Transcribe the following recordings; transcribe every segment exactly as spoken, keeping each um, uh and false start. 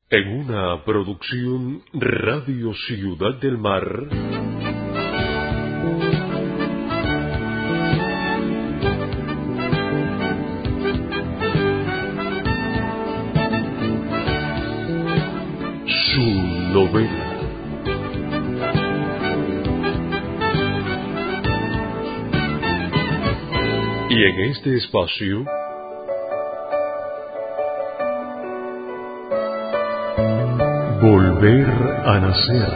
En una producción Radio Ciudad del Mar, su novela. Y en este espacio, Volver a nacer.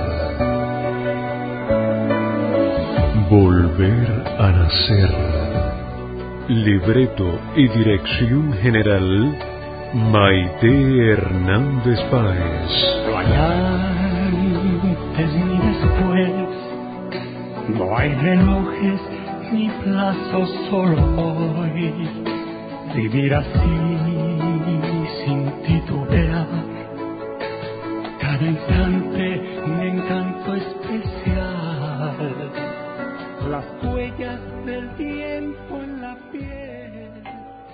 Volver a nacer. Libreto y dirección general, Maite Hernández Páez. No hay antes ni después, no hay relojes ni plazos, solo hoy. Vivir así, sin titubear, cada instante un encanto especial. Las huellas del tiempo en la piel.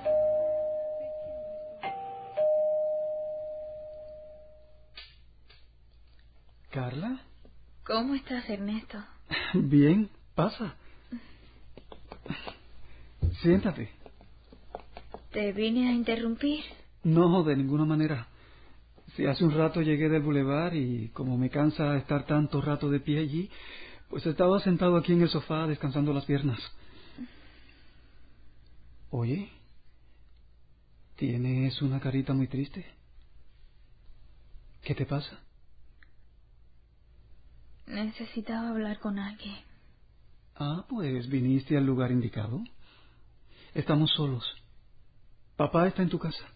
¿Carla? ¿Cómo estás, Ernesto? Bien, pasa. Siéntate. ¿Te vine a interrumpir? No, de ninguna manera. Si hace un rato llegué del bulevar y como me cansa estar tanto rato de pie allí, pues estaba sentado aquí en el sofá descansando las piernas. Oye, tienes una carita muy triste. ¿Qué te pasa? Necesitaba hablar con alguien. Ah, pues viniste al lugar indicado. Estamos solos. Papá está en tu casa.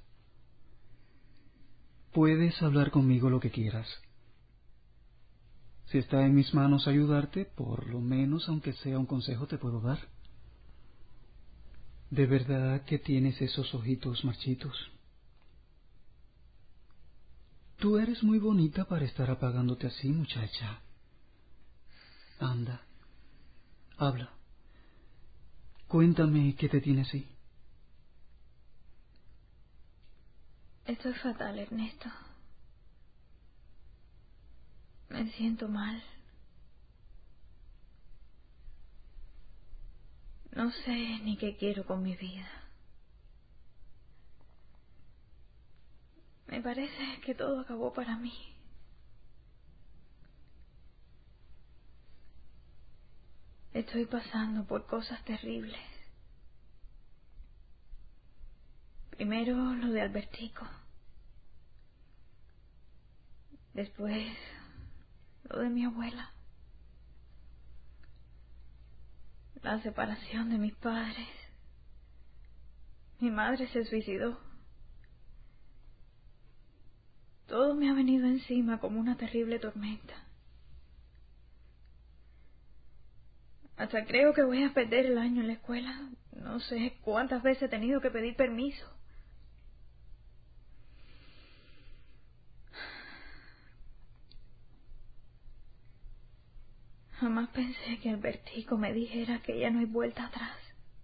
Puedes hablar conmigo lo que quieras. Si está en mis manos ayudarte, por lo menos, aunque sea un consejo, te puedo dar. ¿De verdad que tienes esos ojitos marchitos? Tú eres muy bonita para estar apagándote así, muchacha. Anda, habla. Cuéntame qué te tiene así. Estoy fatal, Ernesto. Me siento mal. No sé ni qué quiero con mi vida. Me parece que todo acabó para mí. Estoy pasando por cosas terribles. Primero lo de Albertico. Después lo de mi abuela. La separación de mis padres. Mi madre se suicidó. Todo me ha venido encima como una terrible tormenta. Hasta creo que voy a perder el año en la escuela. No sé cuántas veces he tenido que pedir permiso. Jamás pensé que Albertico me dijera que ya no hay vuelta atrás.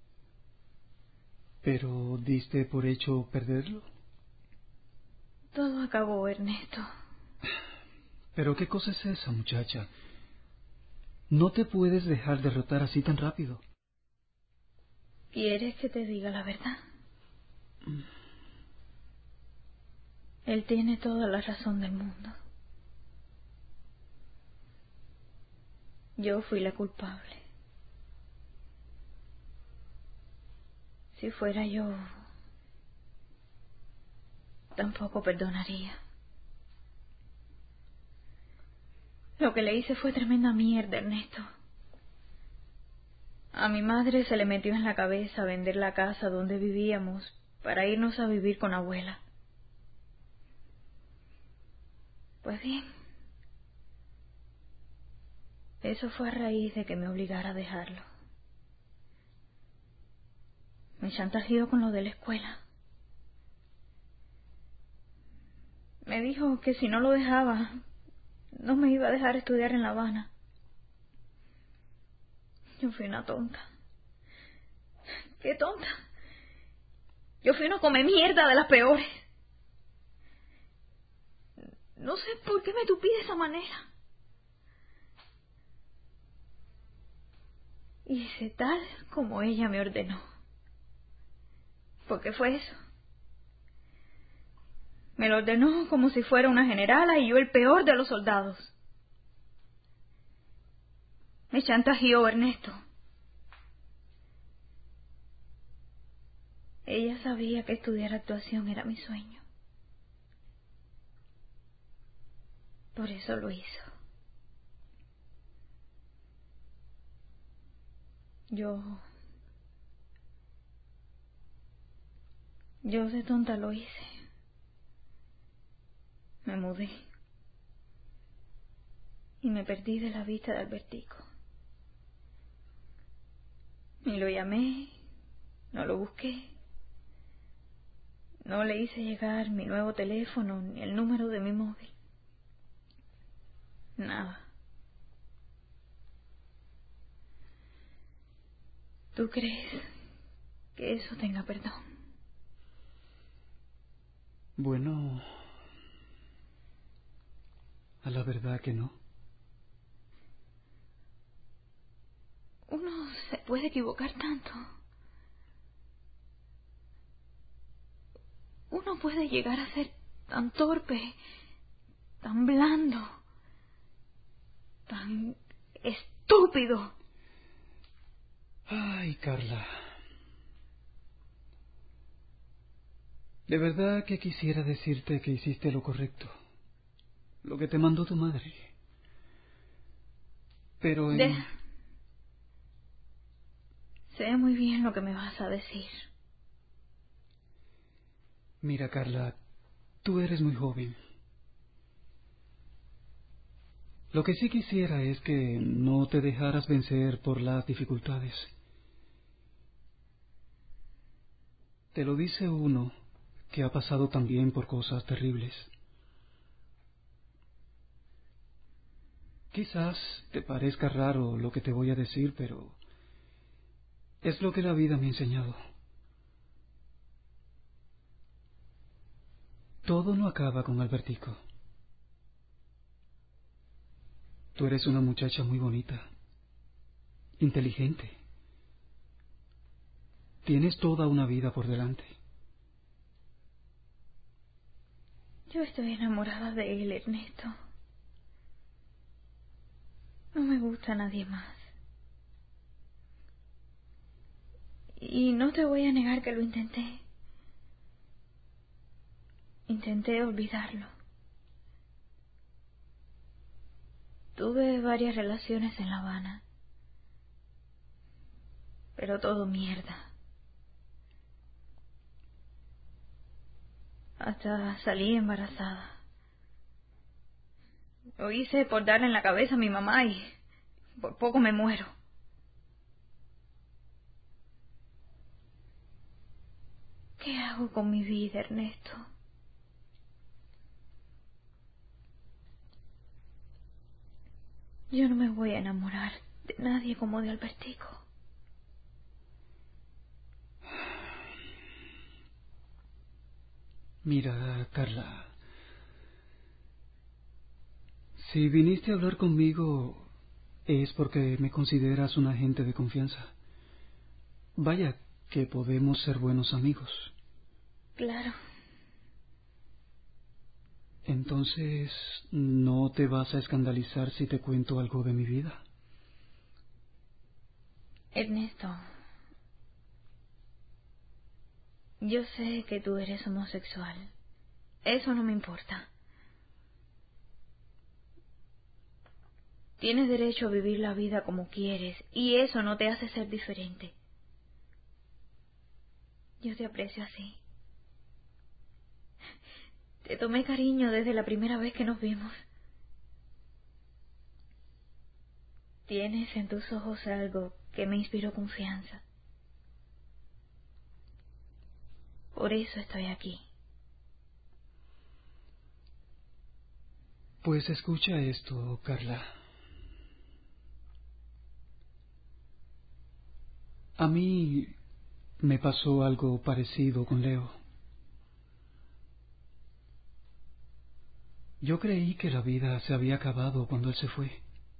¿Pero diste por hecho perderlo? Todo acabó, Ernesto. ¿Pero qué cosa es esa, muchacha? No te puedes dejar derrotar así tan rápido. ¿Quieres que te diga la verdad? Él tiene toda la razón del mundo. Yo fui la culpable. Si fuera yo, tampoco perdonaría. Lo que le hice fue tremenda mierda, Ernesto. A mi madre se le metió en la cabeza vender la casa donde vivíamos para irnos a vivir con abuela. Pues bien, eso fue a raíz de que me obligara a dejarlo. Me chantajeó con lo de la escuela. Me dijo que si no lo dejaba, no me iba a dejar estudiar en La Habana. Yo fui una tonta. ¡Qué tonta! Yo fui una come mierda de las peores. No sé por qué me tupí de esa manera. Hice tal como ella me ordenó. ¿Por qué fue eso? Me lo ordenó como si fuera una generala y yo el peor de los soldados. Me chantajeó Ernesto. Ella sabía que estudiar actuación era mi sueño. Por eso lo hizo. Yo... Yo de tonta lo hice. Me mudé. Y me perdí de la vista de Albertico. Ni lo llamé, no lo busqué. No le hice llegar mi nuevo teléfono ni el número de mi móvil. Nada. ¿Tú crees que eso tenga perdón? Bueno, a la verdad que no. Uno se puede equivocar tanto. Uno puede llegar a ser tan torpe, tan blando, tan estúpido. Ay, Carla. De verdad que quisiera decirte que hiciste lo correcto. Lo que te mandó tu madre. Pero en... Deja. Sé muy bien lo que me vas a decir. Mira, Carla, tú eres muy joven. Lo que sí quisiera es que no te dejaras vencer por las dificultades. Te lo dice uno que ha pasado también por cosas terribles. Quizás te parezca raro lo que te voy a decir, pero es lo que la vida me ha enseñado. Todo no acaba con Albertico. Tú eres una muchacha muy bonita, inteligente. Tienes toda una vida por delante. Yo estoy enamorada de él, Ernesto. No me gusta nadie más. Y no te voy a negar que lo intenté. Intenté olvidarlo. Tuve varias relaciones en La Habana. Pero todo mierda. Hasta salí embarazada. Lo hice por darle en la cabeza a mi mamá y por poco me muero. ¿Qué hago con mi vida, Ernesto? Yo no me voy a enamorar de nadie como de Albertico. Mira, Carla, si viniste a hablar conmigo es porque me consideras una agente de confianza. Vaya, que podemos ser buenos amigos. Claro. Entonces, ¿no te vas a escandalizar si te cuento algo de mi vida? Ernesto, yo sé que tú eres homosexual. Eso no me importa. Tienes derecho a vivir la vida como quieres y eso no te hace ser diferente. Yo te aprecio así. Te tomé cariño desde la primera vez que nos vimos. Tienes en tus ojos algo que me inspiró confianza. Por eso estoy aquí. Pues escucha esto, Carla. A mí me pasó algo parecido con Leo. Yo creí que la vida se había acabado cuando él se fue.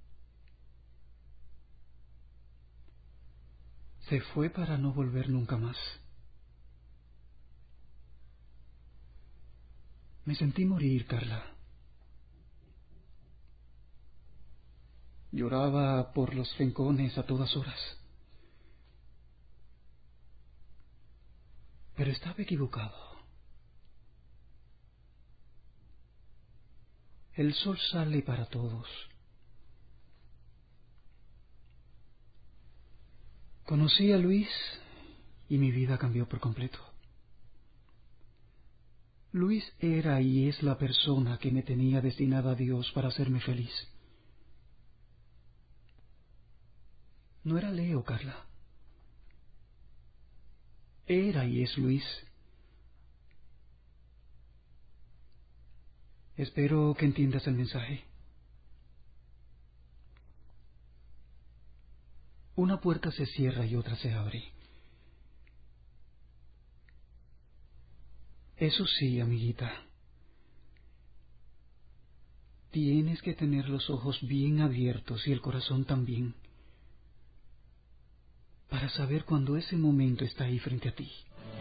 Se fue para no volver nunca más. Me sentí morir, Carla. Lloraba por los rincones a todas horas. Pero estaba equivocado. El sol sale para todos. Conocí a Luis y mi vida cambió por completo. Luis era y es la persona que me tenía destinada a Dios para hacerme feliz. No era Leo, Carla. Era y es Luis. Espero que entiendas el mensaje. Una puerta se cierra y otra se abre. Eso sí, amiguita. Tienes que tener los ojos bien abiertos y el corazón también, para saber cuando ese momento está ahí frente a ti.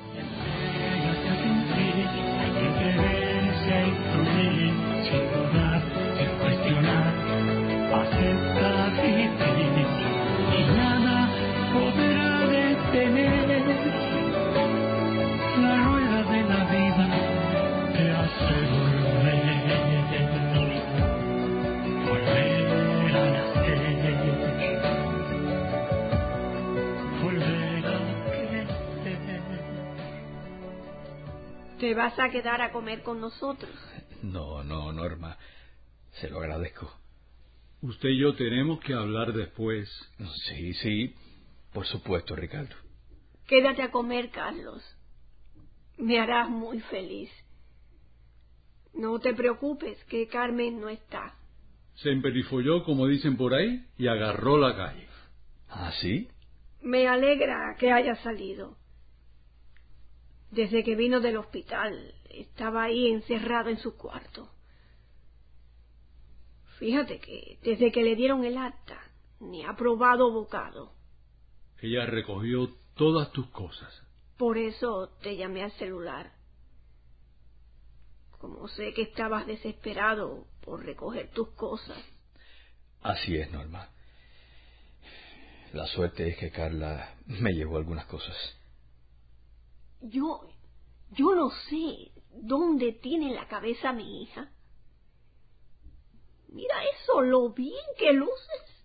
¿Te vas a quedar a comer con nosotros? No, no, Norma. Se lo agradezco. Usted y yo tenemos que hablar después. Sí, sí. Por supuesto, Ricardo. Quédate a comer, Carlos. Me harás muy feliz. No te preocupes, que Carmen no está. Se emperifolló, como dicen por ahí, y agarró la calle. ¿Ah, sí? Me alegra que haya salido. Desde que vino del hospital, estaba ahí encerrado en su cuarto. Fíjate que desde que le dieron el acta, ni ha probado bocado. Ella recogió todas tus cosas. Por eso te llamé al celular. Como sé que estabas desesperado por recoger tus cosas. Así es, Norma. La suerte es que Carla me llevó algunas cosas. Yo, yo no sé dónde tiene la cabeza mi hija. Mira eso, lo bien que luces.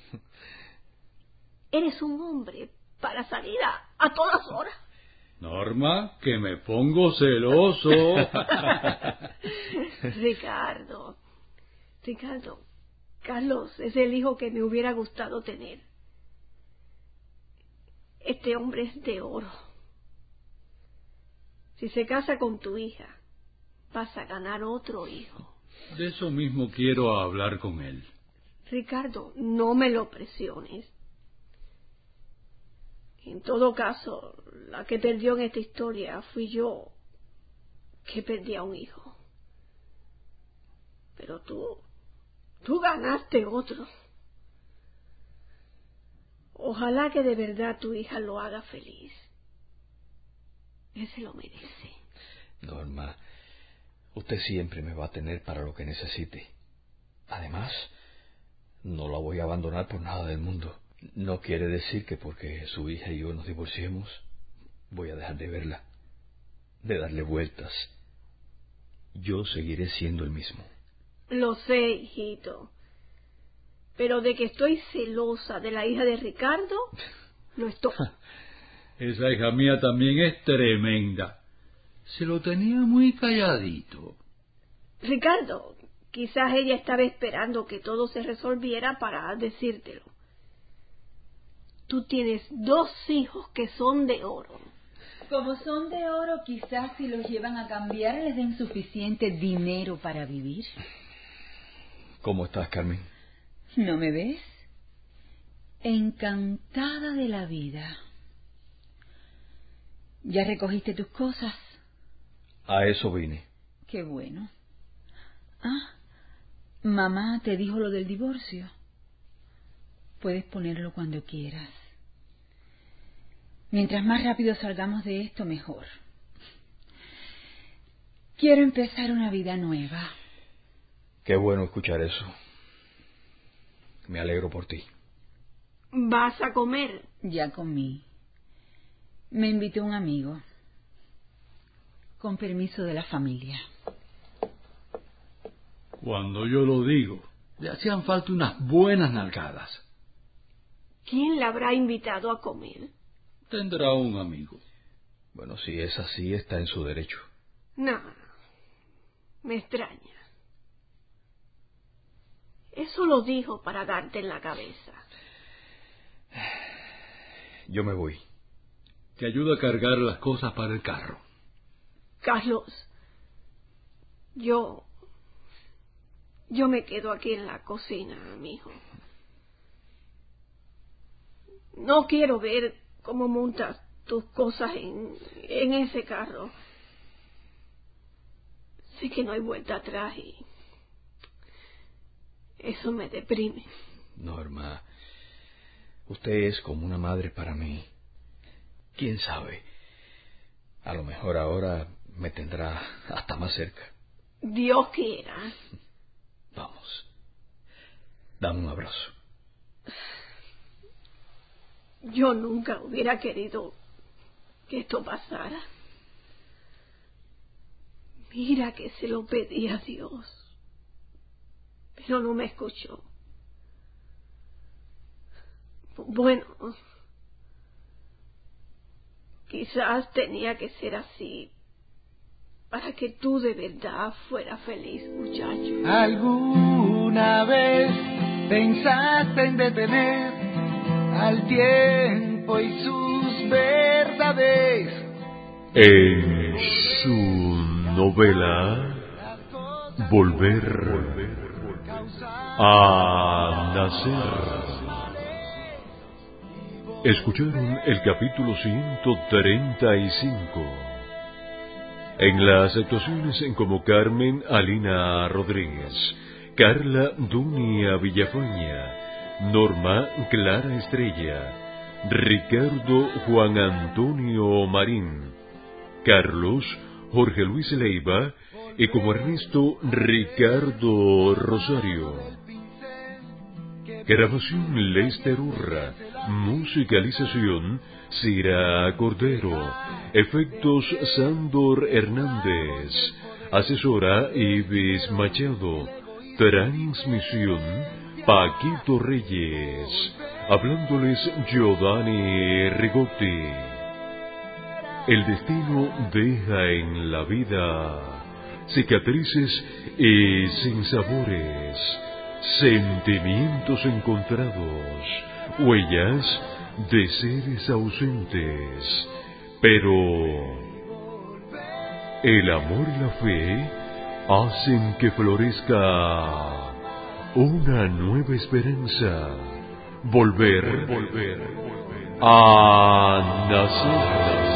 Eres un hombre para salir a, a todas horas. Norma, que me pongo celoso. Ricardo, Ricardo, Carlos es el hijo que me hubiera gustado tener. Este hombre es de oro. Si se casa con tu hija, vas a ganar otro hijo. De eso mismo quiero hablar con él. Ricardo, no me lo presiones. En todo caso, la que perdió en esta historia fui yo, que perdí a un hijo. Pero tú, tú ganaste otro. Ojalá que de verdad tu hija lo haga feliz. Él se lo merece. Norma, usted siempre me va a tener para lo que necesite. Además, no la voy a abandonar por nada del mundo. No quiere decir que porque su hija y yo nos divorciemos, voy a dejar de verla, de darle vueltas. Yo seguiré siendo el mismo. Lo sé, hijito. Pero de que estoy celosa de la hija de Ricardo, lo estoy. Esa hija mía también es tremenda. Se lo tenía muy calladito. Ricardo, quizás ella estaba esperando que todo se resolviera para decírtelo. Tú tienes dos hijos que son de oro. Como son de oro, quizás si los llevan a cambiar les den suficiente dinero para vivir. ¿Cómo estás, Carmen? ¿No me ves? Encantada de la vida. ¿Ya recogiste tus cosas? A eso vine. Qué bueno. Ah, mamá te dijo lo del divorcio. Puedes ponerlo cuando quieras. Mientras más rápido salgamos de esto, mejor. Quiero empezar una vida nueva. Qué bueno escuchar eso. Me alegro por ti. ¿Vas a comer? Ya comí. Me invitó un amigo. Con permiso de la familia. Cuando yo lo digo, le hacían falta unas buenas nalgadas. ¿Quién la habrá invitado a comer? Tendrá un amigo. Bueno, si es así, está en su derecho. No, me extraña. Eso lo dijo para darte en la cabeza. Yo me voy. Te ayudo a cargar las cosas para el carro. Carlos, yo... Yo me quedo aquí en la cocina, mijo. No quiero ver cómo montas tus cosas en, en ese carro. Sé que no hay vuelta atrás y... Eso me deprime. Norma, usted es como una madre para mí. ¿Quién sabe? A lo mejor ahora me tendrá hasta más cerca. Dios quiera. Vamos. Dame un abrazo. Yo nunca hubiera querido que esto pasara. Mira que se lo pedí a Dios, pero no me escuchó. Bueno, quizás tenía que ser así para que tú de verdad fueras feliz, muchacho. ¿Alguna vez pensaste en detener al tiempo y sus verdades? En su novela Volver a Nacer, escucharon el capítulo ciento treinta y cinco. En las actuaciones en como Carmen Alina Rodríguez, Carla Dunia Villafaña, Norma Clara Estrella, Ricardo Juan Antonio Marín, Carlos Jorge Luis Leiva y como Ernesto Ricardo Rosario. Grabación Lester Urra, musicalización Cira Cordero, efectos Sándor Hernández, asesora Ibis Machado, transmisión Paquito Reyes, hablándoles Giovanni Rigotti. El destino deja en la vida cicatrices y sinsabores, sentimientos encontrados, huellas de seres ausentes, pero el amor y la fe hacen que florezca una nueva esperanza, volver, volver a nacer.